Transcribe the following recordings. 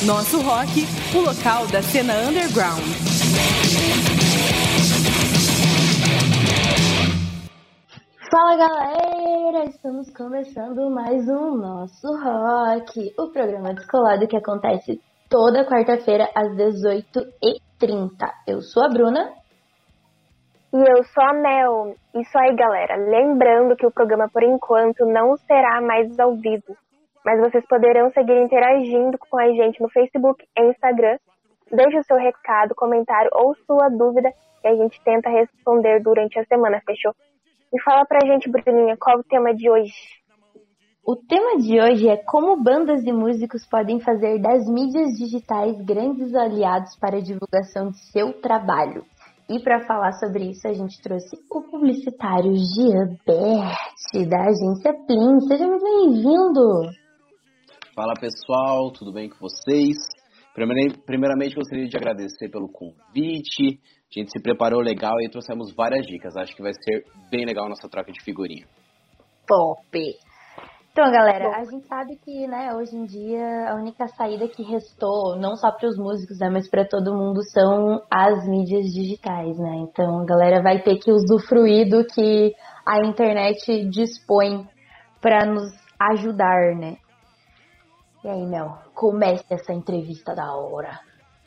Nosso Rock, o local da cena underground. Fala galera, estamos começando mais um Nosso Rock, o programa descolado que acontece toda quarta-feira às 18h30. Eu sou a Bruna. E eu sou a Mel. Isso aí galera, lembrando que o programa por enquanto não será mais ao vivo, mas vocês poderão seguir interagindo com a gente no Facebook e Instagram. Deixe o seu recado, comentário ou sua dúvida que a gente tenta responder durante a semana, fechou? E fala pra gente, Bruninha, qual é o tema de hoje? O tema de hoje é como bandas e músicos podem fazer das mídias digitais grandes aliados para a divulgação de seu trabalho. E para falar sobre isso, a gente trouxe o publicitário Gilbert, da agência Plim. Seja muito bem-vindo! Fala pessoal, tudo bem com vocês? Primeiramente gostaria de agradecer pelo convite. A gente se preparou legal e trouxemos várias dicas. Acho que vai ser bem legal a nossa troca de figurinha. Top! Então, galera, a gente sabe que, né, hoje em dia a única saída que restou, não só para os músicos, né, mas para todo mundo, são as mídias digitais, né? Então, a galera vai ter que usufruir do que a internet dispõe para nos ajudar, né? E aí, Mel, comece essa entrevista da hora.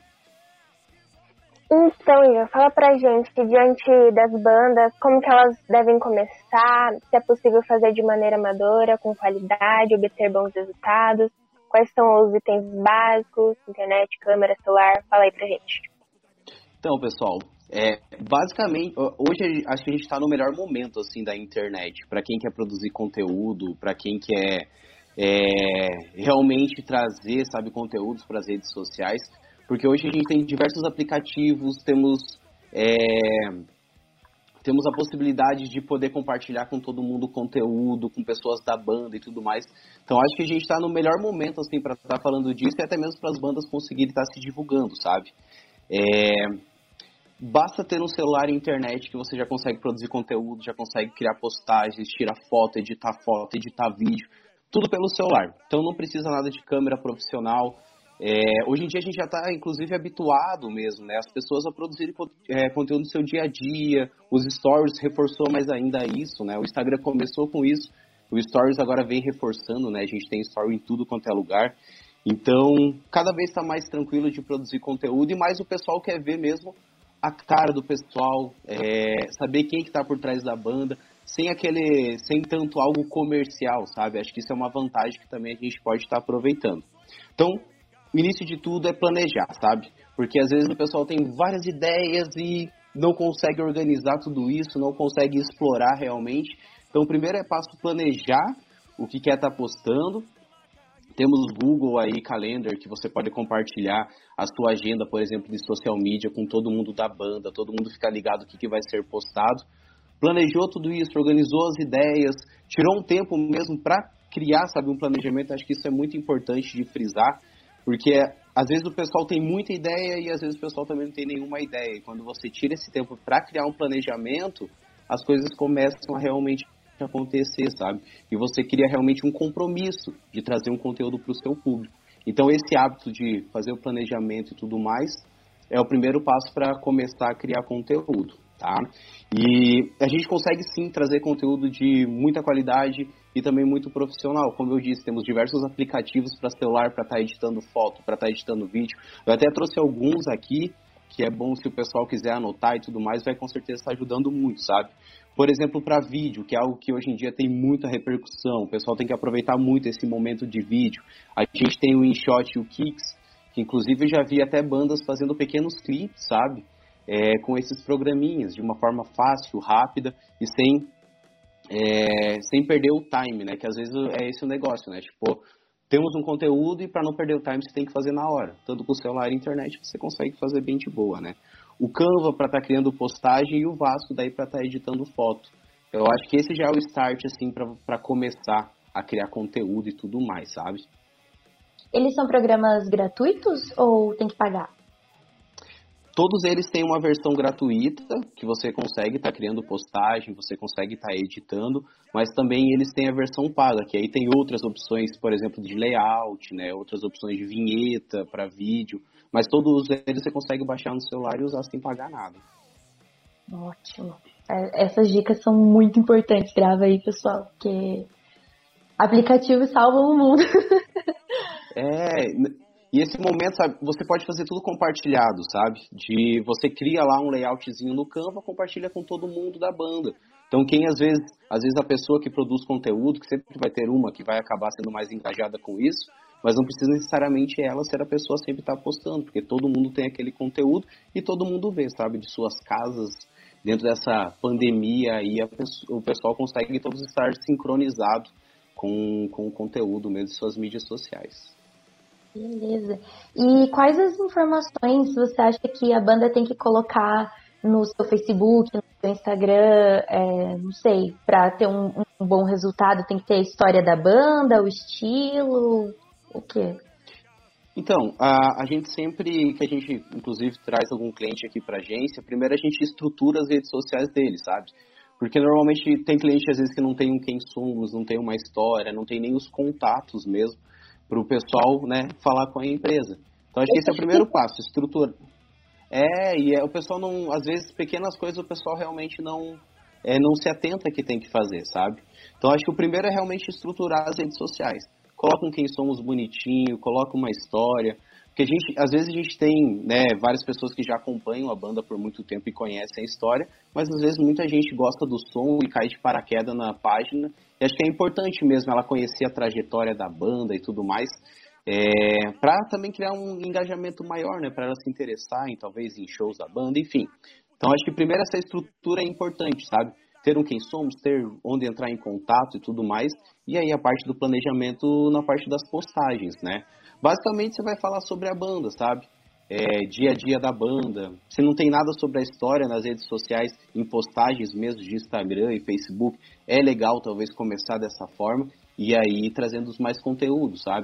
Então, Ian, fala pra gente que diante das bandas, como que elas devem começar, se é possível fazer de maneira amadora, com qualidade, obter bons resultados, quais são os itens básicos, internet, câmera, celular, fala aí pra gente. Então, pessoal, basicamente, hoje acho que a gente está no melhor momento assim, da internet, para quem quer produzir conteúdo, para quem quer realmente trazer, sabe, conteúdos para as redes sociais. Porque hoje a gente tem diversos aplicativos, temos a possibilidade de poder compartilhar com todo mundo conteúdo, com pessoas da banda e tudo mais. Então acho que a gente está no melhor momento assim, para estar falando disso e até mesmo para as bandas conseguirem estar se divulgando, sabe? Basta ter um celular e internet que você já consegue produzir conteúdo, já consegue criar postagens, tirar foto, editar vídeo, tudo pelo celular. Então não precisa nada de câmera profissional. Hoje em dia a gente já está, inclusive, habituado mesmo, né? As pessoas a produzirem conteúdo no seu dia a dia, os stories reforçou mais ainda isso, né? O Instagram começou com isso, o stories agora vem reforçando, né? A gente tem story em tudo quanto é lugar. Então, cada vez está mais tranquilo de produzir conteúdo e mais o pessoal quer ver mesmo a cara do pessoal, saber quem que tá por trás da banda, sem tanto algo comercial, sabe? Acho que isso é uma vantagem que também a gente pode estar aproveitando. Então, o início de tudo é planejar, sabe? Porque às vezes o pessoal tem várias ideias e não consegue organizar tudo isso, não consegue explorar realmente. Então, o primeiro passo é planejar o que quer estar postando. Temos o Google aí, Calendar, que você pode compartilhar a sua agenda, por exemplo, de social media com todo mundo da banda, todo mundo fica ligado o que vai ser postado. Planejou tudo isso, organizou as ideias, tirou um tempo mesmo para criar, sabe, um planejamento. Acho que isso é muito importante de frisar, porque às vezes o pessoal tem muita ideia e às vezes o pessoal também não tem nenhuma ideia. E quando você tira esse tempo para criar um planejamento, as coisas começam a realmente acontecer, sabe? E você cria realmente um compromisso de trazer um conteúdo para o seu público. Então esse hábito de fazer o planejamento e tudo mais é o primeiro passo para começar a criar conteúdo, tá? E a gente consegue sim trazer conteúdo de muita qualidade e também muito profissional. Como eu disse, temos diversos aplicativos para celular para estar editando foto, para estar editando vídeo. Eu até trouxe alguns aqui, que é bom se o pessoal quiser anotar e tudo mais, vai com certeza estar ajudando muito, sabe? Por exemplo, para vídeo, que é algo que hoje em dia tem muita repercussão, o pessoal tem que aproveitar muito esse momento de vídeo. A gente tem o InShot e o Kicks, que inclusive eu já vi até bandas fazendo pequenos clipes, sabe? Com esses programinhas, de uma forma fácil, rápida e sem perder o time, né? Que às vezes é esse o negócio, né? Tipo, temos um conteúdo e para não perder o time você tem que fazer na hora. Tanto com o celular e internet você consegue fazer bem de boa, né? O Canva para estar criando postagem e o Vasco daí para estar editando foto. Eu acho que esse já é o start, assim, para começar a criar conteúdo e tudo mais, sabe? Eles são programas gratuitos ou tem que pagar? Todos eles têm uma versão gratuita, que você consegue estar criando postagem, você consegue estar editando, mas também eles têm a versão paga, que aí tem outras opções, por exemplo, de layout, né, outras opções de vinheta para vídeo, mas todos eles você consegue baixar no celular e usar sem pagar nada. Ótimo. Essas dicas são muito importantes, grava aí, pessoal, porque aplicativos salvam o mundo. E esse momento, sabe, você pode fazer tudo compartilhado, sabe? Você cria lá um layoutzinho no Canva, compartilha com todo mundo da banda. Então, às vezes a pessoa que produz conteúdo, que sempre vai ter uma que vai acabar sendo mais engajada com isso, mas não precisa necessariamente ela ser a pessoa sempre estar postando, porque todo mundo tem aquele conteúdo e todo mundo vê, sabe? De suas casas, dentro dessa pandemia aí, o pessoal consegue todos estar sincronizados com o conteúdo mesmo de suas mídias sociais. Beleza. E quais as informações você acha que a banda tem que colocar no seu Facebook, no seu Instagram, não sei, para ter um bom resultado? Tem que ter a história da banda, o estilo, o quê? Então, a gente sempre, que a gente inclusive traz algum cliente aqui para a agência, primeiro a gente estrutura as redes sociais dele, sabe? Porque normalmente tem cliente às vezes que não tem um quem somos, não tem uma história, não tem nem os contatos mesmo, para o pessoal, né, falar com a empresa. Então, acho que esse é o primeiro passo, estrutura. O pessoal não, às vezes, pequenas coisas o pessoal realmente não se atenta que tem que fazer, sabe? Então, acho que o primeiro é realmente estruturar as redes sociais. Coloca um quem somos bonitinho, coloca uma história. Porque às vezes a gente tem, né, várias pessoas que já acompanham a banda por muito tempo e conhecem a história, mas às vezes muita gente gosta do som e cai de paraquedas na página. E acho que é importante mesmo ela conhecer a trajetória da banda e tudo mais, para também criar um engajamento maior, né, para ela se interessar talvez em shows da banda, enfim. Então acho que primeiro essa estrutura é importante, sabe? Ter um quem somos, ter onde entrar em contato e tudo mais, e aí a parte do planejamento na parte das postagens, né? Basicamente você vai falar sobre a banda, sabe? Dia a dia da banda. Se não tem nada sobre a história nas redes sociais, em postagens mesmo de Instagram e Facebook, é legal talvez começar dessa forma e aí trazendo mais conteúdo, sabe?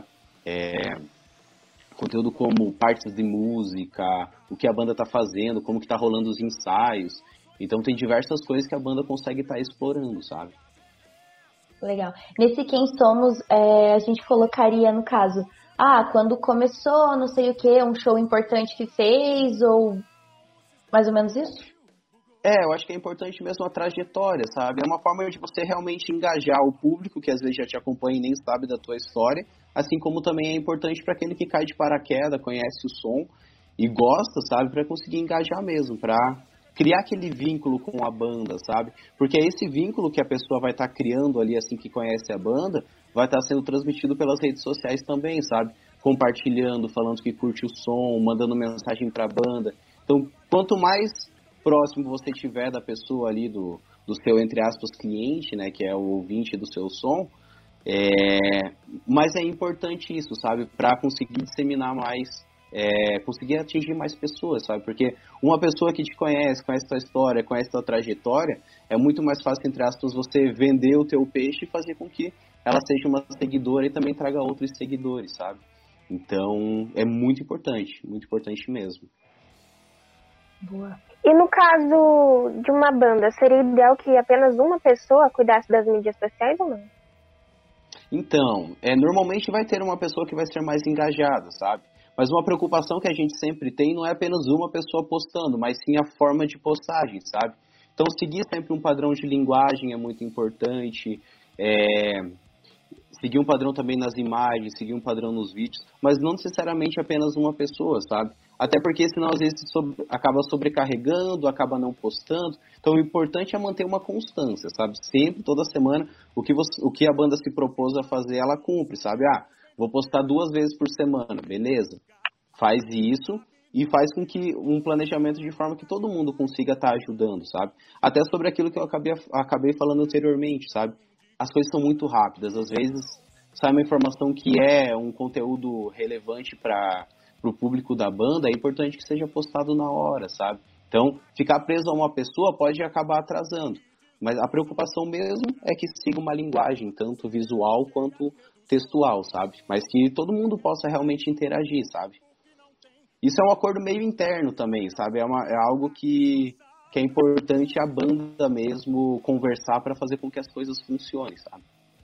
Conteúdo como partes de música, o que a banda tá fazendo, como que tá rolando os ensaios. Então tem diversas coisas que a banda consegue estar explorando, sabe? Legal. Nesse Quem Somos, a gente colocaria, no caso, quando começou, não sei o que, um show importante que fez, ou mais ou menos isso? Eu acho que é importante mesmo a trajetória, sabe? É uma forma de você realmente engajar o público, que às vezes já te acompanha e nem sabe da tua história, assim como também é importante para aquele que cai de paraquedas, conhece o som e gosta, sabe? Para conseguir engajar mesmo, para criar aquele vínculo com a banda, sabe? Porque é esse vínculo que a pessoa vai estar criando ali assim que conhece a banda, vai estar sendo transmitido pelas redes sociais também, sabe? Compartilhando, falando que curte o som, mandando mensagem para a banda. Então, quanto mais próximo você tiver da pessoa ali, do seu, entre aspas, cliente, né, que é o ouvinte do seu som, mas é importante isso, sabe? Para conseguir disseminar mais, conseguir atingir mais pessoas, sabe? Porque uma pessoa que te conhece tua história, conhece tua trajetória, é muito mais fácil, entre aspas, você vender o teu peixe e fazer com que ela seja uma seguidora e também traga outros seguidores, sabe? Então, é muito importante mesmo. Boa. E no caso de uma banda, seria ideal que apenas uma pessoa cuidasse das mídias sociais ou não? Então, normalmente vai ter uma pessoa que vai ser mais engajada, sabe? Mas uma preocupação que a gente sempre tem não é apenas uma pessoa postando, mas sim a forma de postagem, sabe? Então, seguir sempre um padrão de linguagem é muito importante, seguir um padrão também nas imagens, seguir um padrão nos vídeos, mas não necessariamente apenas uma pessoa, sabe? Até porque senão às vezes acaba sobrecarregando, acaba não postando. Então o importante é manter uma constância, sabe? Sempre, toda semana, o que a banda se propôs a fazer, ela cumpre, sabe? Vou postar 2 vezes por semana, beleza? Faz isso e faz com que um planejamento de forma que todo mundo consiga estar ajudando, sabe? Até sobre aquilo que eu acabei falando anteriormente, sabe? As coisas são muito rápidas, às vezes sai uma informação que é um conteúdo relevante para o público da banda, é importante que seja postado na hora, sabe? Então, ficar preso a uma pessoa pode acabar atrasando, mas a preocupação mesmo é que siga uma linguagem, tanto visual quanto textual, sabe? Mas que todo mundo possa realmente interagir, sabe? Isso é um acordo meio interno também, sabe? É algo que é importante a banda mesmo conversar para fazer com que as coisas funcionem, sabe?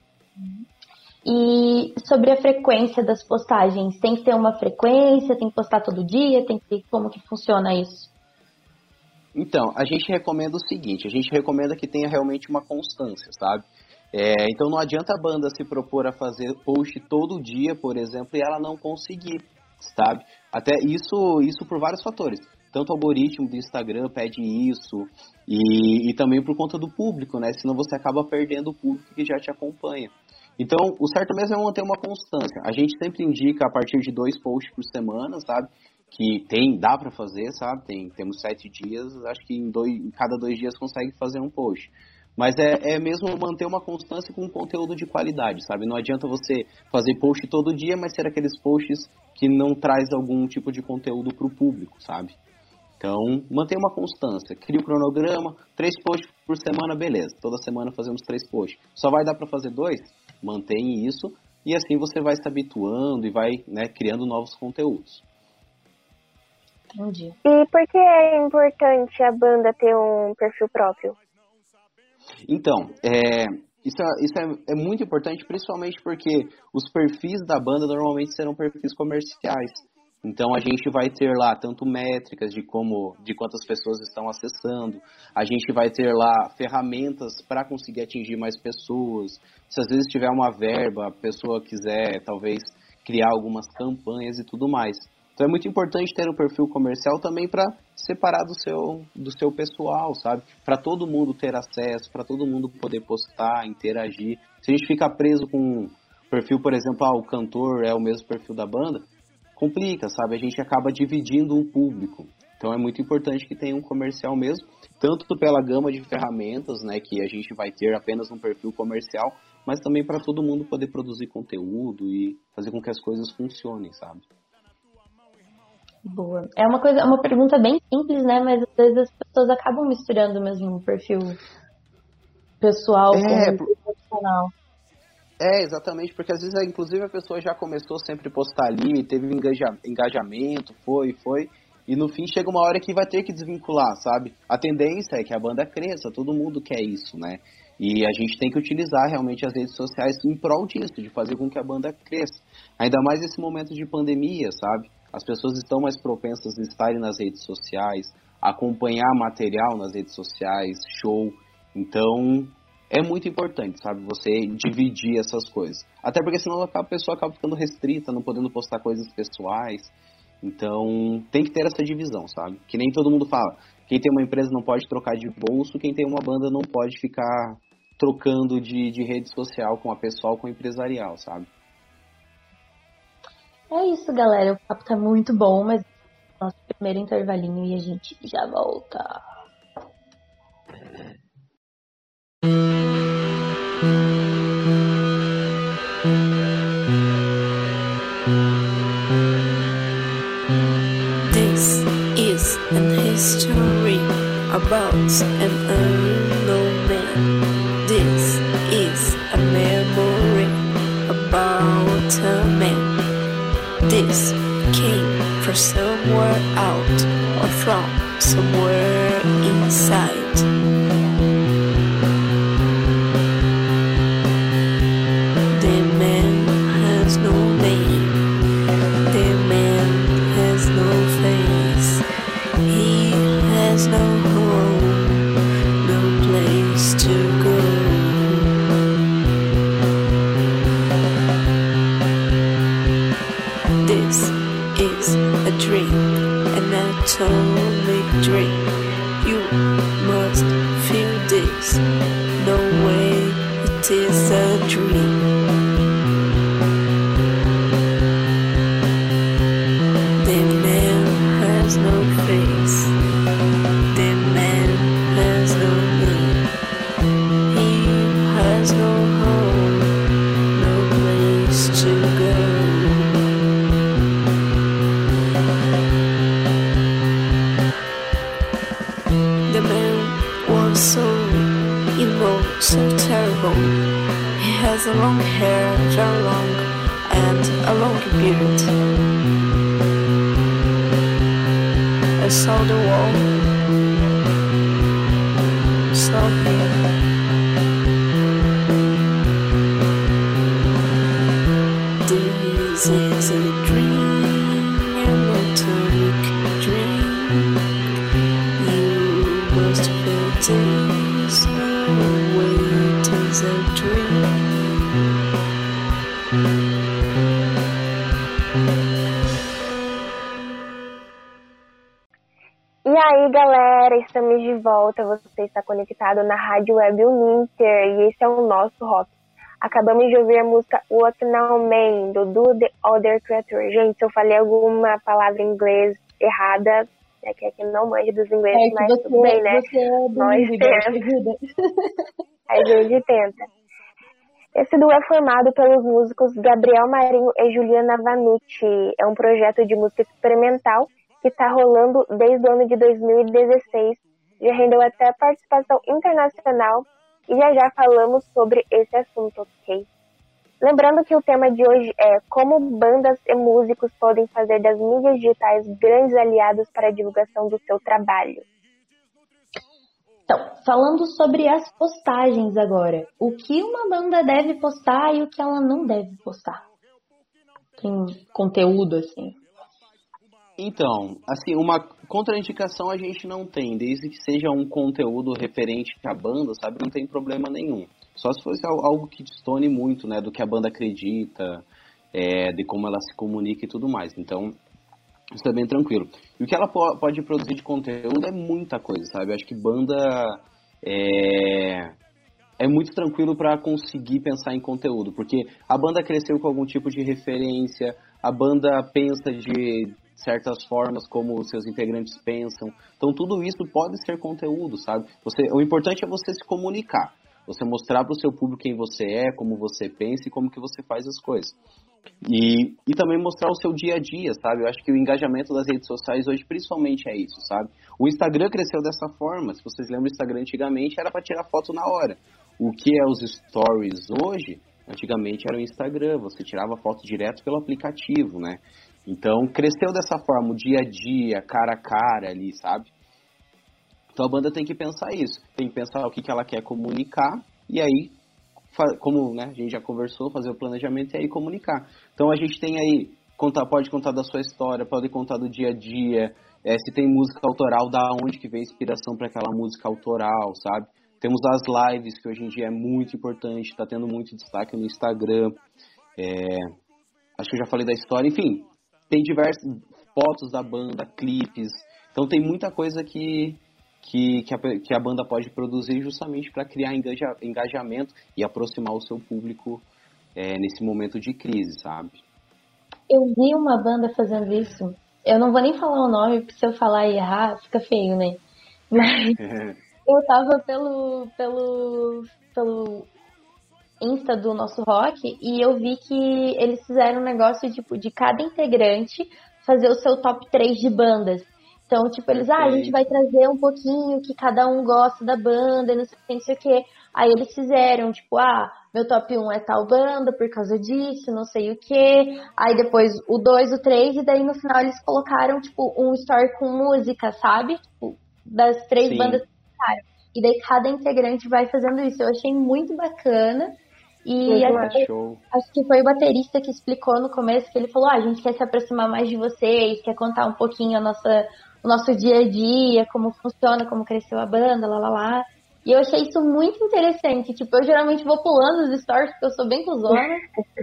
E sobre a frequência das postagens, tem que ter uma frequência, tem que postar todo dia, como que funciona isso? Então, a gente recomenda o seguinte, a gente recomenda que tenha realmente uma constância, sabe? Então não adianta a banda se propor a fazer post todo dia, por exemplo, e ela não conseguir, sabe? Até isso por vários fatores. Tanto o algoritmo do Instagram pede isso, e também por conta do público, né? Senão você acaba perdendo o público que já te acompanha. Então, o certo mesmo é manter uma constância. A gente sempre indica a partir de 2 posts por semana, sabe? Que dá pra fazer, sabe? Temos 7 dias, acho que em cada 2 dias consegue fazer um post. Mas é mesmo manter uma constância com um conteúdo de qualidade, sabe? Não adianta você fazer post todo dia, mas ser aqueles posts que não traz algum tipo de conteúdo pro público, sabe? Então, mantenha uma constância. Cria o cronograma, 3 posts por semana, beleza. Toda semana fazemos 3 posts. Só vai dar para fazer 2? Mantenha isso. E assim você vai se habituando e vai, né, criando novos conteúdos. Entendi. E por que é importante a banda ter um perfil próprio? Então, isso é muito importante, principalmente porque os perfis da banda normalmente serão perfis comerciais. Então a gente vai ter lá tanto métricas de quantas pessoas estão acessando, a gente vai ter lá ferramentas para conseguir atingir mais pessoas. Se às vezes tiver uma verba, a pessoa quiser talvez criar algumas campanhas e tudo mais. Então é muito importante ter um perfil comercial também para separar do seu pessoal, sabe? Para todo mundo ter acesso, para todo mundo poder postar, interagir. Se a gente fica preso com um perfil, por exemplo, o cantor é o mesmo perfil da banda, complica, sabe? A gente acaba dividindo um público. Então é muito importante que tenha um comercial mesmo, tanto pela gama de ferramentas, né, que a gente vai ter apenas um perfil comercial, mas também para todo mundo poder produzir conteúdo e fazer com que as coisas funcionem, sabe? Boa. É uma pergunta bem simples, né? Mas às vezes as pessoas acabam misturando mesmo o perfil pessoal com o profissional. Exatamente, porque às vezes, inclusive, a pessoa já começou sempre a postar ali, teve engajamento, foi, e no fim chega uma hora que vai ter que desvincular, sabe? A tendência é que a banda cresça, todo mundo quer isso, né? E a gente tem que utilizar realmente as redes sociais em prol disso, de fazer com que a banda cresça. Ainda mais nesse momento de pandemia, sabe? As pessoas estão mais propensas a estarem nas redes sociais, acompanhar material nas redes sociais, show. Então, é muito importante, sabe? Você dividir essas coisas. Até porque senão a pessoa acaba ficando restrita, não podendo postar coisas pessoais. Então, tem que ter essa divisão, sabe? Que nem todo mundo fala. Quem tem uma empresa não pode trocar de bolso, quem tem uma banda não pode ficar trocando de rede social com a pessoal, com a empresarial, sabe? É isso, galera. O papo tá muito bom, mas nosso primeiro intervalinho e a gente já volta. This is an history about an unknown man. This is a memory about a man. This came from somewhere out or from somewhere inside. The man has no name. The man has no face. He has no home, no place to go. This is a dream, an atomic dream. You must feel this. No way, it is a dream. The man has no face. The man has no name. He has no home, no place to go. The man was so evil, so terrible. He has a long hair, very long, and a long beard. saw the wall, saw him. This is a dream, an atomic dream. You must feel this away, it is a dream. E aí, galera, estamos de volta. Você está conectado na Rádio Web Uninter e esse é o nosso rock. Acabamos de ouvir a música What Now Man, do The Other Creator. Gente, se eu falei alguma palavra em inglês errada, é que aqui não manja dos ingleses, mas você, tudo bem, né? Você é Nós temos. A gente tenta. Esse duo é formado pelos músicos Gabriel Marinho e Juliana Vanucci. É um projeto de música experimental que está rolando desde o ano de 2016. Já rendeu até participação internacional e já falamos sobre esse assunto, ok? Lembrando que o tema de hoje é como bandas e músicos podem fazer das mídias digitais grandes aliados para a divulgação do seu trabalho. Então, falando sobre as postagens agora. O que uma banda deve postar e o que ela não deve postar? Tem conteúdo, assim. Então, assim, uma contraindicação a gente não tem, desde que seja um conteúdo referente à banda, sabe, não tem problema nenhum. Só se fosse algo que destone muito, né, do que a banda acredita, de como ela se comunica e tudo mais. Então, isso é bem tranquilo. E o que ela pode produzir de conteúdo é muita coisa, sabe? Eu acho que banda é muito tranquilo para conseguir pensar em conteúdo, porque a banda cresceu com algum tipo de referência, a banda pensa de certas formas como os seus integrantes pensam. Então tudo isso pode ser conteúdo, sabe? O importante é você se comunicar, você mostrar para o seu público quem você é, como você pensa e como que você faz as coisas. E também mostrar o seu dia a dia, sabe? Eu acho que o engajamento das redes sociais hoje principalmente é isso, sabe? O Instagram cresceu dessa forma. Se vocês lembram, o Instagram antigamente era para tirar foto na hora. O que é os stories hoje, antigamente era o Instagram, você tirava foto direto pelo aplicativo, né? Então cresceu dessa forma, o dia a dia, cara a cara ali, sabe? Então a banda tem que pensar isso, tem que pensar o que ela quer comunicar e aí, como, né, a gente já conversou, fazer o planejamento e aí comunicar. Então a gente tem aí, pode contar da sua história, pode contar do dia a dia, se tem música autoral, da onde que vem a inspiração para aquela música autoral, sabe? Temos as lives, que hoje em dia é muito importante, está tendo muito destaque no Instagram. Acho que eu já falei da história, enfim, tem diversas fotos da banda, clipes, então tem muita coisa que a banda pode produzir justamente para criar engajamento e aproximar o seu público nesse momento de crise, sabe? Eu vi uma banda fazendo isso. Eu não vou nem falar o nome, porque se eu falar e errar, fica feio, né? Mas eu tava pelo Insta do nosso rock e eu vi que eles fizeram um negócio tipo, de cada integrante fazer o seu top 3 de bandas. Então, tipo, eles, a gente vai trazer um pouquinho que cada um gosta da banda, não sei o quê. Aí eles fizeram, tipo, meu top 1 é tal banda por causa disso, não sei o quê. Aí depois o 2, o 3, e daí no final eles colocaram, tipo, um story com música, sabe? Tipo, das 3 bandas que colocaram. E daí cada integrante vai fazendo isso. Eu achei muito bacana. E acho que foi o baterista que explicou no começo, que ele falou, a gente quer se aproximar mais de vocês, quer contar um pouquinho o nosso dia a dia, como funciona, como cresceu a banda, lá. E eu achei isso muito interessante. Tipo, eu geralmente vou pulando os stories, porque eu sou bem cuzona.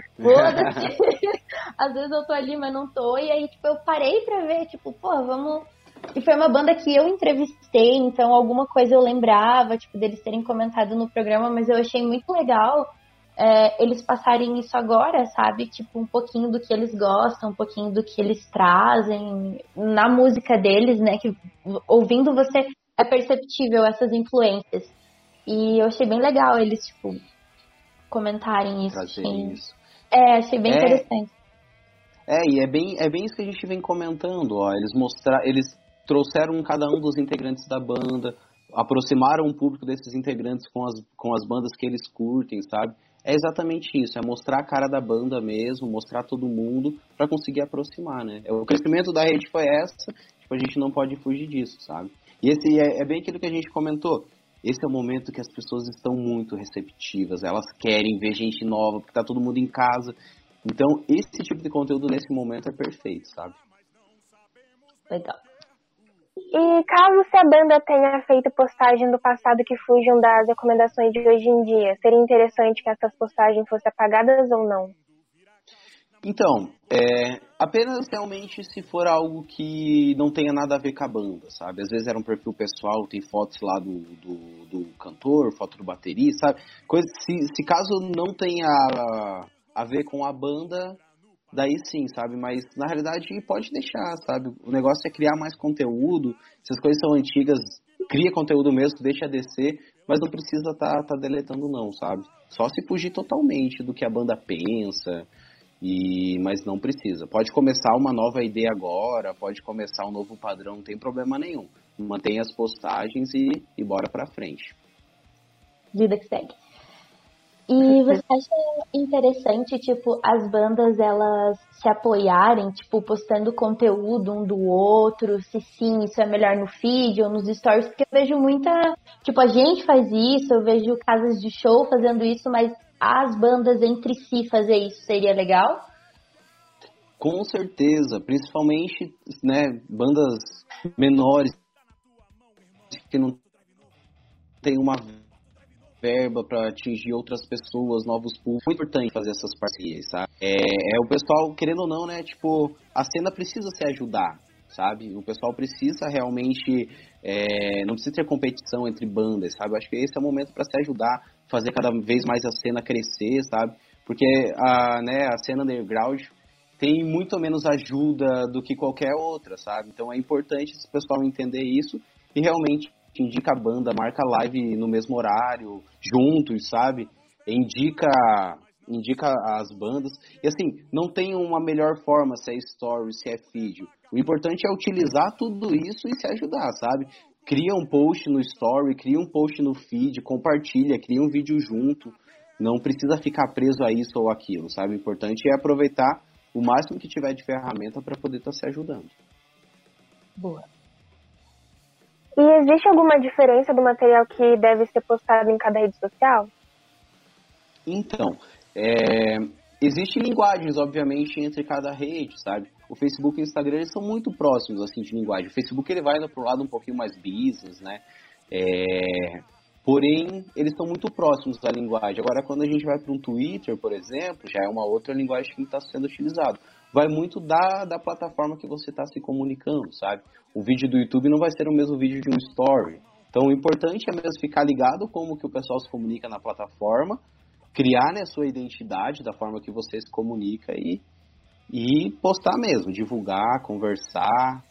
Às vezes eu tô ali, mas não tô. E aí, tipo, eu parei pra ver, tipo, vamos... E foi uma banda que eu entrevistei, então alguma coisa eu lembrava, tipo, deles terem comentado no programa, mas eu achei muito legal eles passarem isso agora, sabe? Tipo, um pouquinho do que eles gostam, um pouquinho do que eles trazem na música deles, né? Que ouvindo você é perceptível essas influências. E eu achei bem legal eles, tipo, comentarem isso. Isso. Achei bem interessante. E é bem isso que a gente vem comentando, ó. Eles trouxeram cada um dos integrantes da banda, aproximaram o público desses integrantes com as bandas que eles curtem, sabe? É exatamente isso, é mostrar a cara da banda mesmo, mostrar todo mundo para conseguir aproximar, né? O crescimento da rede foi essa, tipo, a gente não pode fugir disso, sabe? E esse é bem aquilo que a gente comentou. Esse é o momento que as pessoas estão muito receptivas, elas querem ver gente nova, porque tá todo mundo em casa. Então, esse tipo de conteúdo nesse momento é perfeito, sabe? Legal. E caso se a banda tenha feito postagem do passado que fujam das recomendações de hoje em dia, seria interessante que essas postagens fossem apagadas ou não? Então, apenas realmente se for algo que não tenha nada a ver com a banda, sabe? Às vezes era um perfil pessoal, tem fotos lá do cantor, foto do baterista, sabe? Se caso não tenha a ver com a banda, daí sim, sabe? Mas na realidade pode deixar, sabe? O negócio é criar mais conteúdo. Se as coisas são antigas, cria conteúdo mesmo, deixa descer, mas não precisa tá deletando não, sabe? Só se fugir totalmente do que a banda pensa. Mas não precisa. Pode começar uma nova ideia agora, pode começar um novo padrão, não tem problema nenhum. Mantenha as postagens e bora pra frente. Vida que segue. E você acha interessante, tipo, as bandas, elas se apoiarem, tipo, postando conteúdo um do outro, se sim, isso é melhor no feed ou nos stories? Porque eu vejo muita, tipo, a gente faz isso, eu vejo casas de show fazendo isso, mas as bandas entre si fazer isso seria legal? Com certeza, principalmente, né, bandas menores que não tem uma verba para atingir outras pessoas, novos públicos. É muito importante fazer essas parcerias, sabe? O pessoal, querendo ou não, né, tipo, a cena precisa se ajudar, sabe? O pessoal precisa realmente, não precisa ter competição entre bandas, sabe? Eu acho que esse é o momento para se ajudar, fazer cada vez mais a cena crescer, sabe? Porque a cena underground tem muito menos ajuda do que qualquer outra, sabe? Então é importante esse pessoal entender isso e realmente indica a banda, marca live no mesmo horário, juntos, sabe? Indica as bandas. E assim, não tem uma melhor forma se é story, se é vídeo. O importante é utilizar tudo isso e se ajudar, sabe? Cria um post no story, cria um post no feed, compartilha, cria um vídeo junto. Não precisa ficar preso a isso ou aquilo, sabe? O importante é aproveitar o máximo que tiver de ferramenta para poder estar se ajudando. Boa. E existe alguma diferença do material que deve ser postado em cada rede social? Então, existem linguagens, obviamente, entre cada rede, sabe? O Facebook e o Instagram, eles são muito próximos, assim, de linguagem. O Facebook, ele vai pro lado um pouquinho mais business, né? Porém, eles estão muito próximos da linguagem. Agora, quando a gente vai para um Twitter, por exemplo, já é uma outra linguagem que está sendo utilizada. Vai muito da plataforma que você está se comunicando, sabe? O vídeo do YouTube não vai ser o mesmo vídeo de um story. Então, o importante é mesmo ficar ligado como que o pessoal se comunica na plataforma, criar, né, sua identidade da forma que você se comunica e postar mesmo, divulgar, conversar.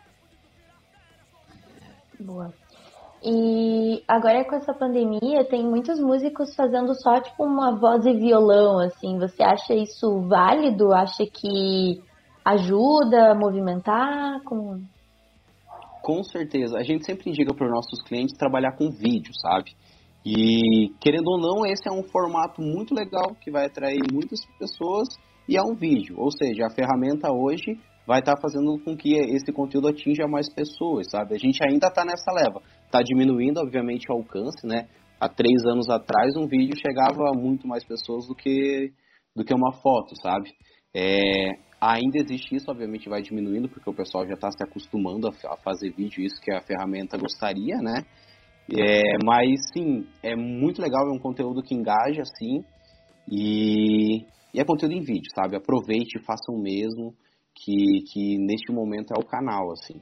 Boa. E agora com essa pandemia, tem muitos músicos fazendo só tipo uma voz e violão, assim. Você acha isso válido? Acha que ajuda a movimentar? Com certeza. A gente sempre indica para os nossos clientes trabalhar com vídeo, sabe? E, querendo ou não, esse é um formato muito legal que vai atrair muitas pessoas e é um vídeo. Ou seja, a ferramenta hoje vai estar fazendo com que esse conteúdo atinja mais pessoas, sabe? A gente ainda está nessa leva. Está diminuindo, obviamente, o alcance, né? Há 3 anos atrás, um vídeo chegava a muito mais pessoas do que uma foto, sabe? Ainda existe isso, obviamente vai diminuindo, porque o pessoal já está se acostumando a fazer vídeo, isso que a ferramenta gostaria, né? Mas, sim, é muito legal, é um conteúdo que engaja, sim, e é conteúdo em vídeo, sabe? Aproveite, faça o mesmo, que neste momento é o canal, assim.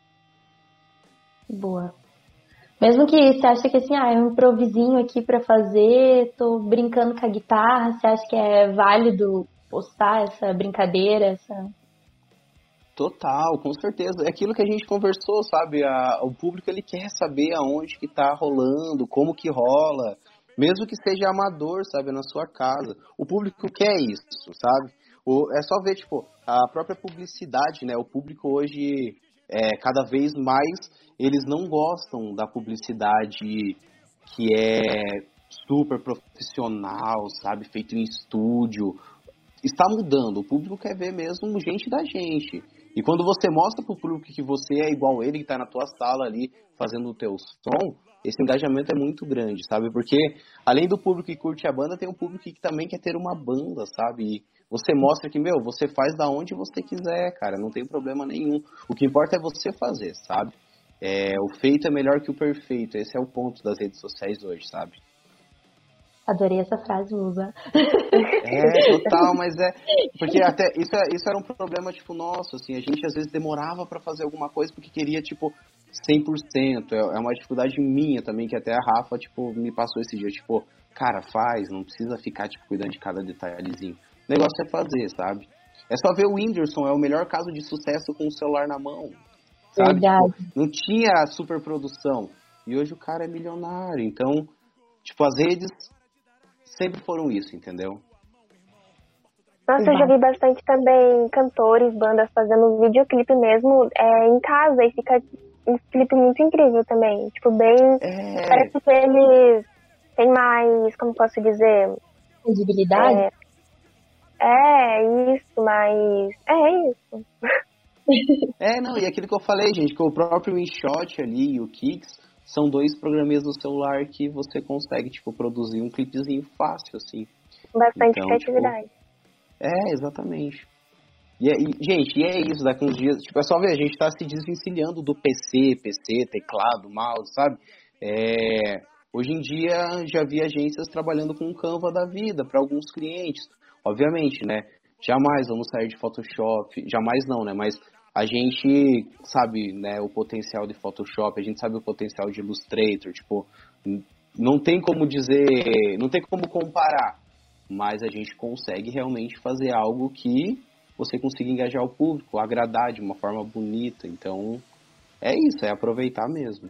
Boa. Mesmo que você acha que assim, é um improvisinho aqui pra fazer, tô brincando com a guitarra, você acha que é válido postar essa brincadeira, Total, com certeza. É aquilo que a gente conversou, sabe? O público, ele quer saber aonde que tá rolando, como que rola, mesmo que seja amador, sabe? Na sua casa. O público quer isso, sabe? É só ver, tipo, a própria publicidade, né? O público hoje, cada vez mais, eles não gostam da publicidade que é super profissional, sabe? Feito em estúdio. Está mudando. O público quer ver mesmo gente da gente. E quando você mostra pro público que você é igual ele, que tá na tua sala ali, fazendo o teu som, esse engajamento é muito grande, sabe? Porque além do público que curte a banda, tem um público que também quer ter uma banda, sabe? E você mostra que, você faz da onde você quiser, cara, não tem problema nenhum. O que importa é você fazer, sabe? O feito é melhor que o perfeito, esse é o ponto das redes sociais hoje, sabe? Adorei essa frase, Musa. Total, mas porque até isso era um problema, tipo, nosso, assim, a gente às vezes demorava pra fazer alguma coisa porque queria, tipo, 100%, é uma dificuldade minha também, que até a Rafa, tipo, me passou esse dia, tipo, cara, faz, não precisa ficar, tipo, cuidando de cada detalhezinho, o negócio é fazer, sabe? É só ver o Whindersson, é o melhor caso de sucesso com o celular na mão, sabe? Verdade. Tipo, não tinha superprodução, e hoje o cara é milionário, então, tipo, as redes sempre foram isso, entendeu? Nossa, eu já vi bastante também cantores, bandas fazendo videoclipe mesmo em casa e fica um clipe muito incrível também. Tipo, bem. Parece que eles têm mais, como posso dizer? Visibilidade? Isso, mas. É isso. Não, e aquilo que eu falei, gente, que o próprio InShot ali e o Kicks são 2 programinhas do celular que você consegue, tipo, produzir um clipezinho fácil, assim. Bastante criatividade. Tipo, exatamente. Gente, é isso, daqui uns dias, tipo, é só ver, a gente tá se desvencilhando do PC, teclado, mouse, sabe? Hoje em dia, já vi agências trabalhando com o Canva da vida, para alguns clientes. Obviamente, né? Jamais vamos sair de Photoshop, jamais não, né? Mas a gente sabe, né, o potencial de Photoshop, a gente sabe o potencial de Illustrator, tipo, não tem como dizer, não tem como comparar, mas a gente consegue realmente fazer algo que você consiga engajar o público, agradar de uma forma bonita, então é isso, é aproveitar mesmo.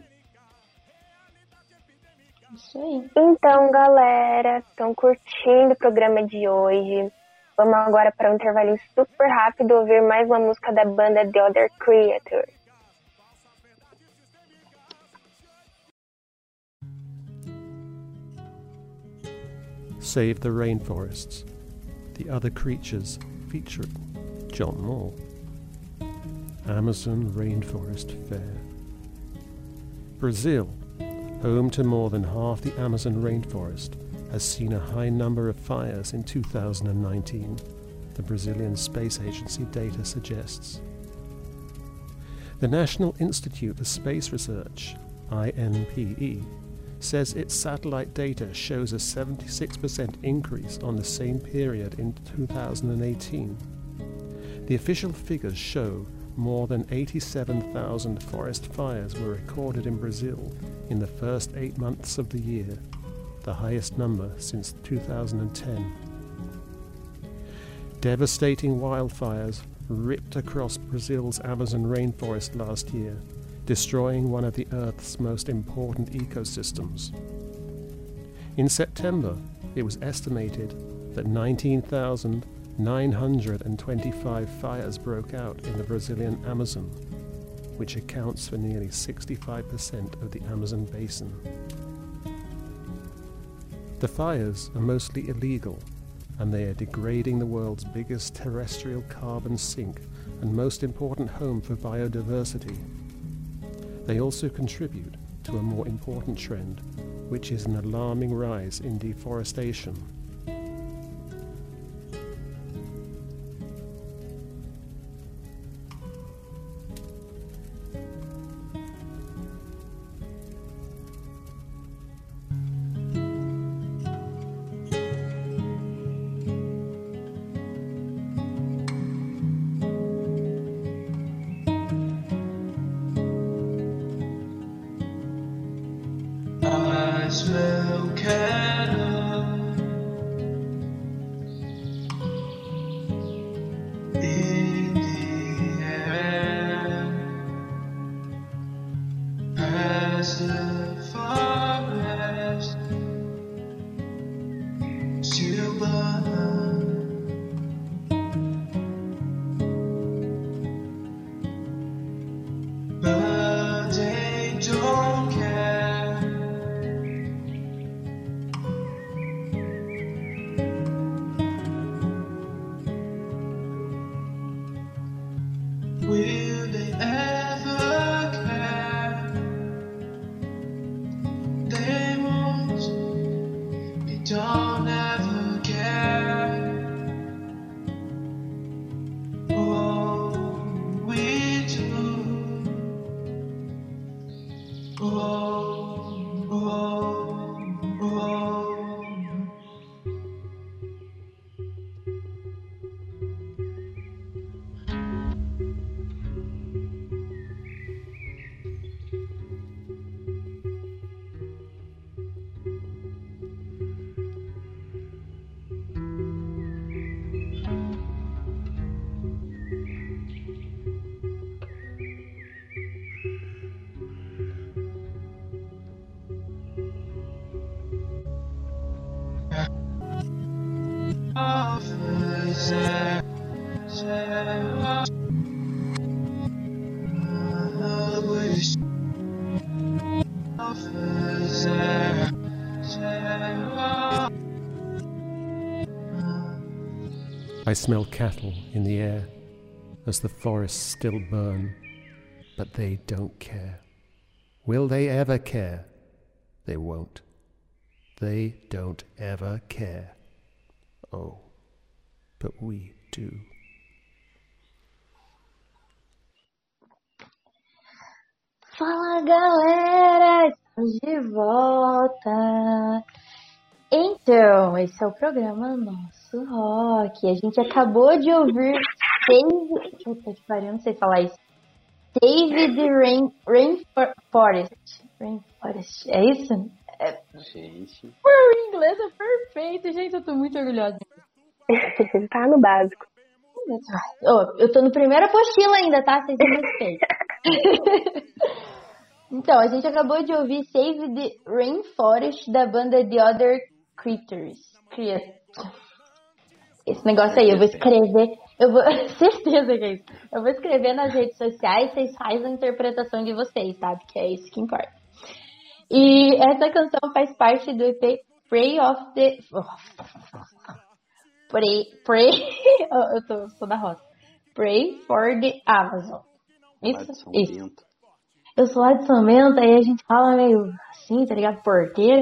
Isso aí. Então, galera, estão curtindo o programa de hoje? Vamos agora para um intervalo super rápido ouvir mais uma música da banda The Other Creators. Save the Rainforests, The Other Creatures featuring John Moore. Amazon Rainforest Fair. Brazil, home to more than half the Amazon rainforest, has seen a high number of fires in 2019, the Brazilian Space Agency data suggests. The National Institute of Space Research, INPE, says its satellite data shows a 76% increase on the same period in 2018. The official figures show more than 87,000 forest fires were recorded in Brazil in the first 8 months of the year, the highest number since 2010. Devastating wildfires ripped across Brazil's Amazon rainforest last year, destroying one of the Earth's most important ecosystems. In September, it was estimated that 19,925 fires broke out in the Brazilian Amazon, which accounts for nearly 65% of the Amazon basin. The fires are mostly illegal, and they are degrading the world's biggest terrestrial carbon sink and most important home for biodiversity. They also contribute to a more important trend, which is an alarming rise in deforestation. I smell cattle in the air as the forest still burns. But they don't care. We I smell cattle in the air as the forests still burn, but they don't care. Will they ever care? They won't. They don't ever care. Oh, but we do. Fala galera, estamos de volta. Então, esse é o programa Nosso Rock. A gente acabou de ouvir Save... Puta que pariu, não sei falar isso. Save the Rainforest. Rainforest, é isso? Gente. O inglês é perfeito, gente. Eu tô muito orgulhosa. Tá no básico. Eu tô no primeiro apostila ainda, tá? Vocês me respeitam. Então, a gente acabou de ouvir Save the Rainforest da banda The Other Creatures. Esse negócio aí, eu vou escrever. Certeza que é isso. Eu vou escrever nas redes sociais, vocês fazem a interpretação de vocês, sabe? Que é isso que importa. E essa canção faz parte do EP Pray of the... Pray... eu tô na roça. Pray for the Amazon. Isso. Eu sou lá de São Bento, aí a gente fala meio assim, tá ligado? Porteira.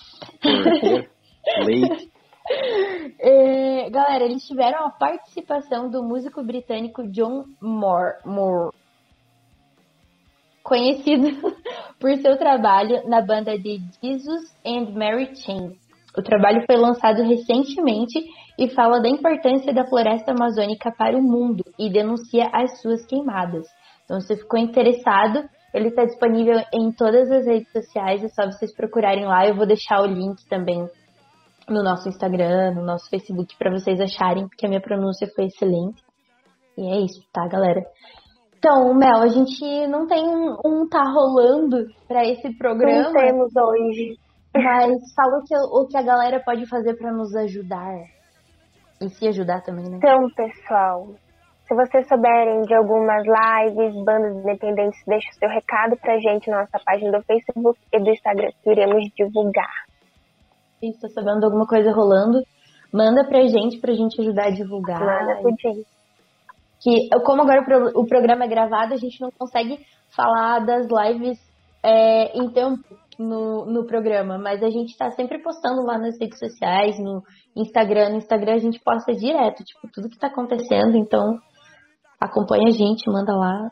Leite. Galera, eles tiveram a participação do músico britânico John Moore, conhecido por seu trabalho na banda de Jesus and Mary Chain. O trabalho foi lançado recentemente e fala da importância da floresta amazônica para o mundo e denuncia as suas queimadas. Então, se você ficou interessado, ele está disponível em todas as redes sociais, é só vocês procurarem lá. Eu vou deixar o link também no nosso Instagram, no nosso Facebook, para vocês acharem, porque a minha pronúncia foi excelente. E é isso, tá, galera? Então, Mel, a gente não tem um tá rolando para esse programa. Não temos hoje. Mas fala o que a galera pode fazer para nos ajudar. E se ajudar também, né? Então, pessoal, se vocês souberem de algumas lives, bandas independentes, deixe o seu recado pra gente na nossa página do Facebook e do Instagram, que iremos divulgar. Se tá sabendo de alguma coisa rolando, manda pra gente ajudar a divulgar. Manda pro Jim. Que, como agora o programa é gravado, a gente não consegue falar das lives em tempo no programa, mas a gente tá sempre postando lá nas redes sociais, no Instagram. No Instagram a gente posta direto, tipo, tudo que tá acontecendo, então acompanha a gente, manda lá.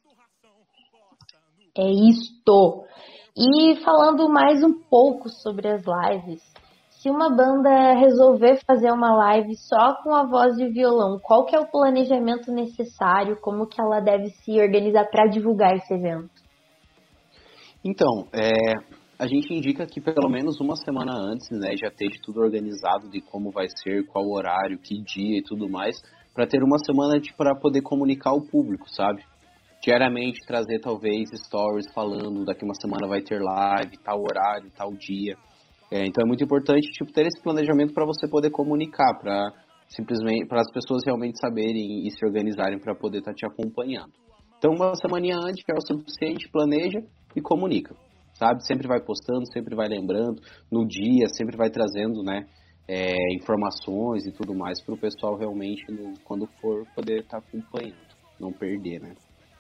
É isto. E falando mais um pouco sobre as lives, se uma banda resolver fazer uma live só com a voz de violão, qual que é o planejamento necessário? Como que ela deve se organizar para divulgar esse evento? Então, a gente indica que pelo menos uma semana antes, né, já ter de tudo organizado de como vai ser, qual horário, que dia e tudo mais, para ter uma semana para poder comunicar ao público, sabe? Diariamente trazer talvez stories falando, daqui uma semana vai ter live, tal horário, tal dia. Então é muito importante ter esse planejamento para você poder comunicar, para as pessoas realmente saberem e se organizarem para poder estar te acompanhando. Então uma semaninha antes, que é o suficiente, planeja e comunica, sabe? Sempre vai postando, sempre vai lembrando, no dia, sempre vai trazendo, né, informações e tudo mais para o pessoal realmente, quando for, poder estar acompanhando, não perder, né?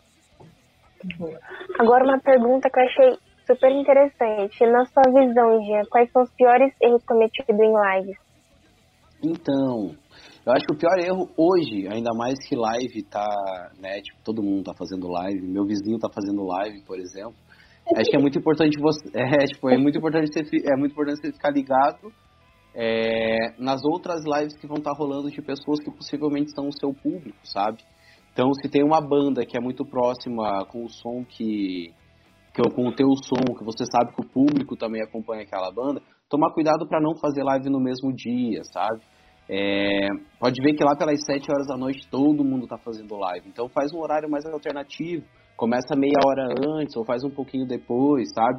Agora uma pergunta que eu achei super interessante. Na sua visão, Jean, quais são os piores erros cometidos em lives? Então, eu acho que o pior erro hoje, ainda mais que live tá, né, tipo, todo mundo tá fazendo live, meu vizinho tá fazendo live, por exemplo. Acho que é muito importante é muito importante você ficar ligado nas outras lives que vão estar rolando de pessoas que possivelmente são o seu público, sabe? Então, se tem uma banda que é muito próxima com o som com o teu som, que você sabe que o público também acompanha aquela banda, tomar cuidado para não fazer live no mesmo dia, sabe? Pode ver que lá pelas 7 horas da noite todo mundo tá fazendo live, então faz um horário mais alternativo, começa meia hora antes ou faz um pouquinho depois, sabe?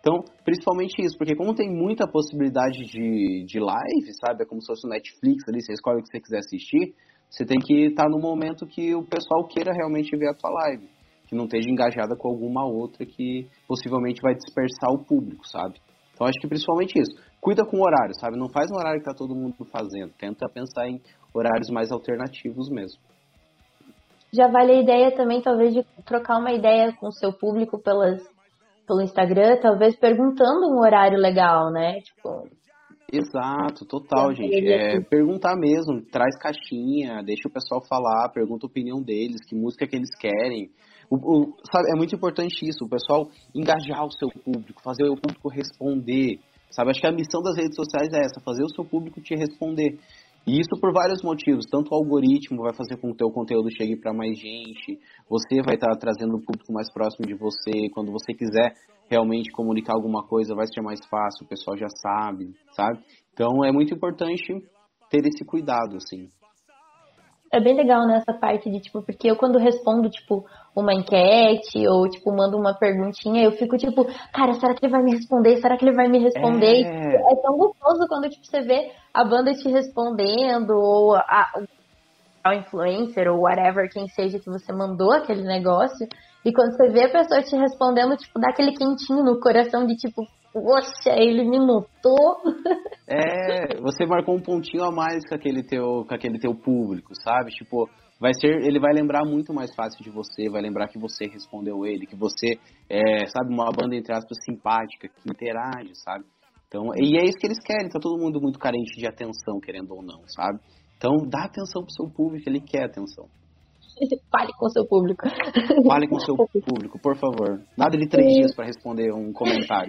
Então, principalmente isso, porque como tem muita possibilidade de live, sabe? É como se fosse o Netflix ali, você escolhe o que você quiser assistir, você tem que estar no momento que o pessoal queira realmente ver a tua live, que não esteja engajada com alguma outra que possivelmente vai dispersar o público, sabe? Então, acho que principalmente isso. Cuida com o horário, sabe? Não faz no horário que tá todo mundo fazendo. Tenta pensar em horários mais alternativos mesmo. Já vale a ideia também, talvez, de trocar uma ideia com o seu público pelo Instagram, talvez perguntando um horário legal, né? Tipo, Exato, total, gente. Perguntar mesmo, traz caixinha, deixa o pessoal falar, pergunta a opinião deles, que música que eles querem. Sabe, é muito importante isso, o pessoal engajar o seu público, fazer o público responder. Sabe, acho que a missão das redes sociais é essa, fazer o seu público te responder. E isso por vários motivos, tanto o algoritmo vai fazer com que o teu conteúdo chegue para mais gente, você vai estar trazendo o público mais próximo de você, quando você quiser realmente comunicar alguma coisa vai ser mais fácil, o pessoal já sabe, sabe? Então é muito importante ter esse cuidado, assim. é bem legal nessa parte de, tipo, porque eu quando respondo, tipo, uma enquete ou, tipo, mando uma perguntinha, eu fico, tipo, cara, será que ele vai me responder? Será que ele vai me responder? É tão gostoso quando, tipo, você vê a banda te respondendo ou a influencer ou whatever, quem seja que você mandou aquele negócio. E quando você vê a pessoa te respondendo, tipo, dá aquele quentinho no coração de, tipo, poxa, ele me notou. Você marcou um pontinho a mais com aquele teu público, sabe? Tipo, ele vai lembrar muito mais fácil de você, vai lembrar que você respondeu ele, que você sabe, uma banda, entre aspas, simpática, que interage, sabe? Então, e é isso que eles querem, tá todo mundo muito carente de atenção, querendo ou não, sabe? Então, dá atenção pro seu público, ele quer atenção. Fale com o seu público. Fale com o seu público, por favor. Nada de 3 dias para responder um comentário.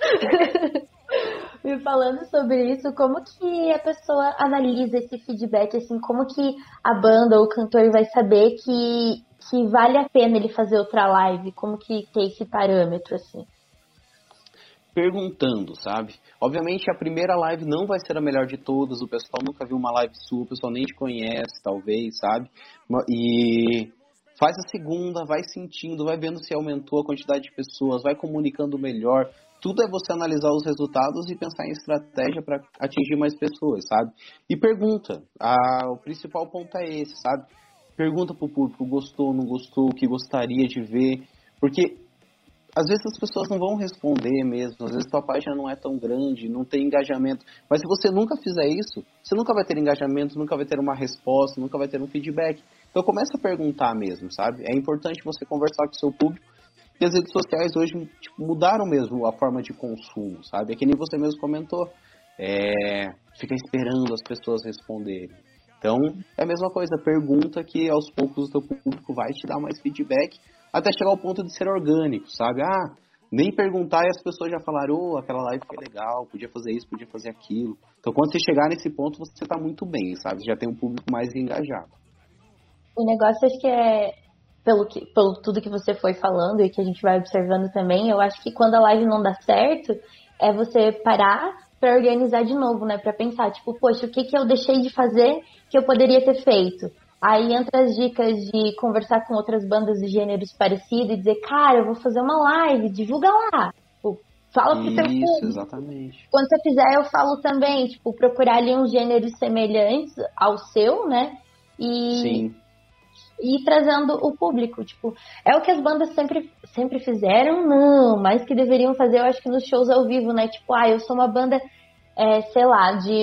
Me falando sobre isso, como que a pessoa analisa esse feedback, assim, como que a banda ou o cantor vai saber que vale a pena ele fazer outra live? Como que tem esse parâmetro, assim? Perguntando, sabe? Obviamente a primeira live não vai ser a melhor de todas, o pessoal nunca viu uma live sua, o pessoal nem te conhece, talvez, sabe? E faz a segunda, vai sentindo, vai vendo se aumentou a quantidade de pessoas, vai comunicando melhor. Tudo é você analisar os resultados e pensar em estratégia para atingir mais pessoas, sabe? E pergunta. O principal ponto é esse, sabe? Pergunta pro público, gostou, não gostou, o que gostaria de ver. Porque às vezes as pessoas não vão responder mesmo, às vezes tua página não é tão grande, não tem engajamento. Mas se você nunca fizer isso, você nunca vai ter engajamento, nunca vai ter uma resposta, nunca vai ter um feedback. Então começa a perguntar mesmo, sabe? É importante você conversar com o seu público. E as redes sociais hoje mudaram mesmo a forma de consumo, sabe? É que nem você mesmo comentou. Fica esperando as pessoas responderem. Então, é a mesma coisa. Pergunta que aos poucos o teu público vai te dar mais feedback até chegar ao ponto de ser orgânico, sabe? Nem perguntar e as pessoas já falaram, aquela live foi legal, podia fazer isso, podia fazer aquilo. Então, quando você chegar nesse ponto, você tá muito bem, sabe? Já tem um público mais engajado. O negócio, acho que pelo tudo que você foi falando e que a gente vai observando também, eu acho que quando a live não dá certo, é você parar para organizar de novo, né? Para pensar, tipo, poxa, o que eu deixei de fazer que eu poderia ter feito? Aí entra as dicas de conversar com outras bandas de gêneros parecidos e dizer, cara, eu vou fazer uma live, divulga lá. Tipo, fala pro teu público. Isso, exatamente. Quando você fizer, eu falo também, tipo, procurar ali uns gêneros semelhantes ao seu, né? Sim. E ir trazendo o público, tipo, é o que as bandas sempre fizeram, não, mas que deveriam fazer, eu acho que nos shows ao vivo, né? Tipo, eu sou uma banda, sei lá, de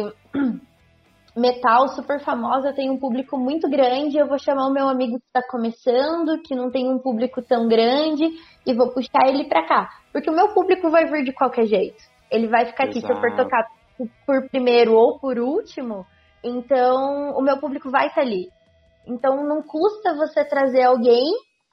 metal super famosa, tem um público muito grande, eu vou chamar o meu amigo que está começando, que não tem um público tão grande, e vou puxar ele pra cá. Porque o meu público vai vir de qualquer jeito. Ele vai ficar aqui, se eu for tocar por primeiro ou por último, então o meu público vai estar ali. Então não custa você trazer alguém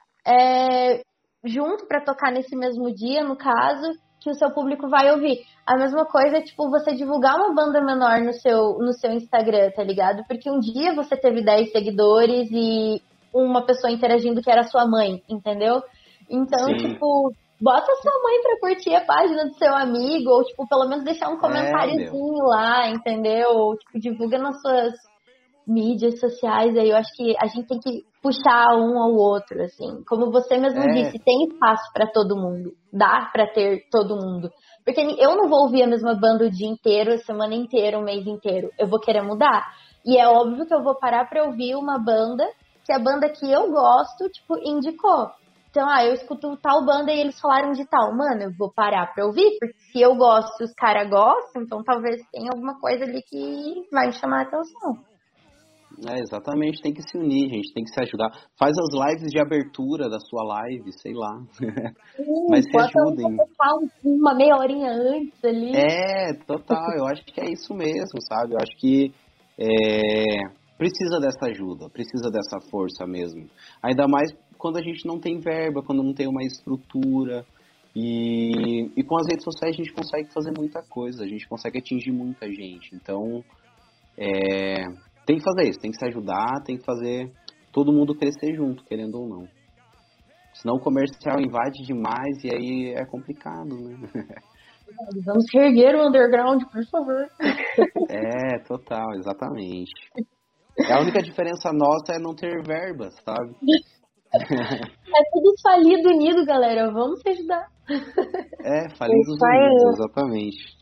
junto pra tocar nesse mesmo dia, no caso, que o seu público vai ouvir. A mesma coisa é, tipo, você divulgar uma banda menor no seu Instagram, tá ligado? Porque um dia você teve 10 seguidores e uma pessoa interagindo que era sua mãe, entendeu? Então, sim, tipo, bota sua mãe pra curtir a página do seu amigo, ou, tipo, pelo menos deixar um comentáriozinho lá, entendeu? Ou, tipo, divulga nas mídias sociais, aí eu acho que a gente tem que puxar um ao outro, assim. Como você mesmo disse, tem espaço para todo mundo. Dá para ter todo mundo. Porque eu não vou ouvir a mesma banda o dia inteiro, a semana inteira, o mês inteiro. Eu vou querer mudar. E é óbvio que eu vou parar pra ouvir uma banda que a banda que eu gosto, tipo, indicou. Então, eu escuto tal banda e eles falaram de tal. Mano, eu vou parar pra ouvir, porque se eu gosto e os caras gostam, então talvez tenha alguma coisa ali que vai me chamar a atenção. Exatamente, tem que se unir, gente, tem que se ajudar. Faz as lives de abertura da sua live, sei lá. Mas se ajudem. Uma meia horinha antes ali. Total, eu acho que é isso mesmo, sabe? Eu acho que precisa dessa ajuda, precisa dessa força mesmo. Ainda mais quando a gente não tem verba, quando não tem uma estrutura. E com as redes sociais a gente consegue fazer muita coisa, a gente consegue atingir muita gente. Então, tem que fazer isso, tem que se ajudar, tem que fazer todo mundo crescer junto, querendo ou não. Senão o comercial invade demais e aí é complicado, né? Vamos reerguer o underground, por favor. Total, exatamente. A única diferença nossa é não ter verba, sabe? É tudo falido unido, galera. Vamos se ajudar. Falidos unidos, exatamente.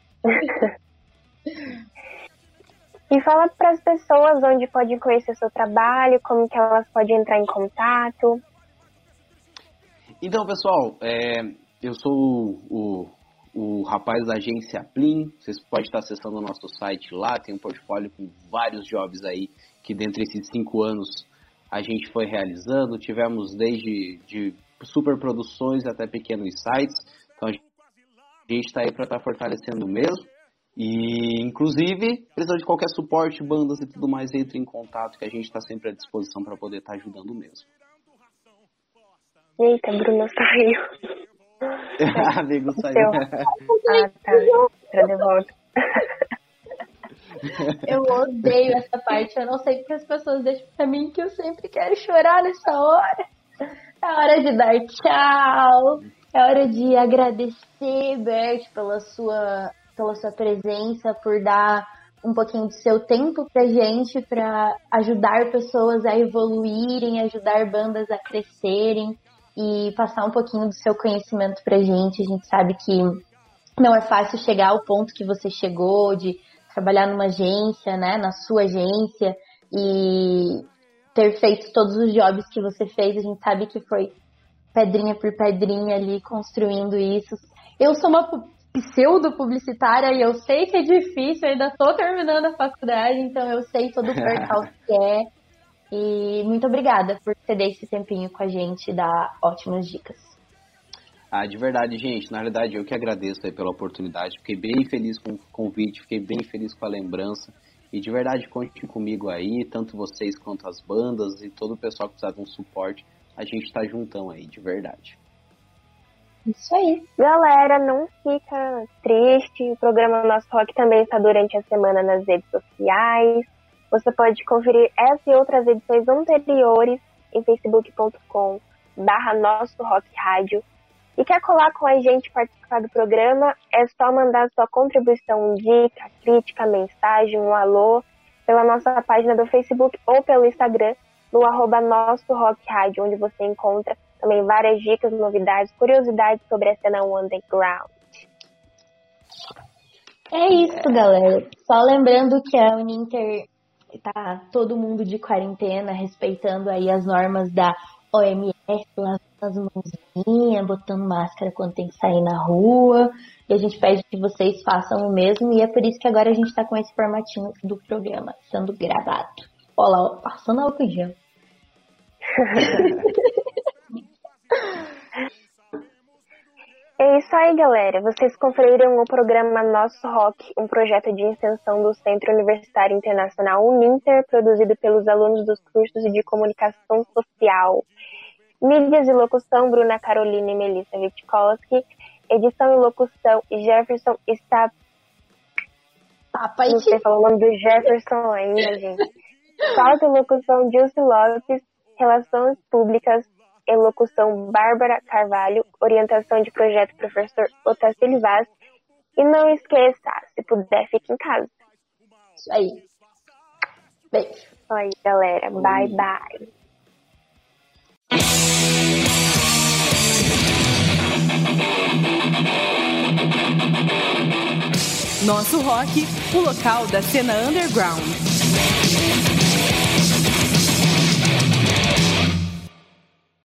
E fala para as pessoas onde podem conhecer seu trabalho, como que elas podem entrar em contato. Então, pessoal, eu sou o rapaz da agência Plim. Vocês podem estar acessando o nosso site lá, tem um portfólio com vários jobs aí, que dentre esses 5 anos a gente foi realizando. Tivemos desde de super produções até pequenos sites. Então a gente está aí para estar fortalecendo mesmo. E, inclusive, precisando de qualquer suporte, bandas e tudo mais, entre em contato, que a gente está sempre à disposição para poder estar ajudando mesmo. Eita, Bruno saiu. Amigo, saiu. Tá. Entra de volta. Eu odeio essa parte. Eu não sei porque as pessoas deixam pra mim que eu sempre quero chorar nessa hora. É hora de dar tchau. É hora de agradecer, Bert, pela sua presença, por dar um pouquinho do seu tempo pra gente, pra ajudar pessoas a evoluírem, ajudar bandas a crescerem e passar um pouquinho do seu conhecimento pra gente. A gente sabe que não é fácil chegar ao ponto que você chegou, de trabalhar numa agência, né, na sua agência, e ter feito todos os jobs que você fez. A gente sabe que foi pedrinha por pedrinha ali construindo isso. Eu sou uma pseudo-publicitária e eu sei que é difícil, eu ainda estou terminando a faculdade, então eu sei todo o percalço que é. E muito obrigada por ceder esse tempinho com a gente e dar ótimas dicas. De verdade, gente, na realidade eu que agradeço aí pela oportunidade, fiquei bem feliz com o convite, fiquei bem feliz com a lembrança, e de verdade contem comigo aí, tanto vocês quanto as bandas e todo o pessoal que precisar de um suporte, a gente tá juntão aí, de verdade. Isso aí. Galera, não fica triste, o programa Nosso Rock também está durante a semana nas redes sociais, você pode conferir essa e outras edições anteriores em facebook.com/Nosso Rock Rádio. E quer colar com a gente e participar do programa? É só mandar sua contribuição, dica, crítica, mensagem, um alô, pela nossa página do Facebook ou pelo Instagram, no @Nosso Rock Rádio, onde você encontra também várias dicas, novidades, curiosidades sobre a cena underground. É isso, galera. Só lembrando que a Uninter tá todo mundo de quarentena, respeitando aí as normas da OMS, lavando as mãozinhas, botando máscara quando tem que sair na rua. E a gente pede que vocês façam o mesmo. E é por isso que agora a gente tá com esse formatinho do programa sendo gravado. Olha lá, passando álcool em gel. É isso aí, galera. Vocês conferiram o programa Nosso Rock, um projeto de extensão do Centro Universitário Internacional Uninter, produzido pelos alunos dos cursos de Comunicação Social. Mídias e locução, Bruna Carolina e Melissa Witkowski. Edição e locução, Jefferson está... Não sei falar o nome do Jefferson ainda, gente. Pauta e locução, Dilce Lopes. Relações públicas e locução, Bárbara Carvalho. Orientação de projeto, professor Otacílio Vaz. E não esqueça, se puder, fique em casa. Isso aí. Beijo. atenção aí, galera. Bye, bye. Nosso rock, o local da cena underground.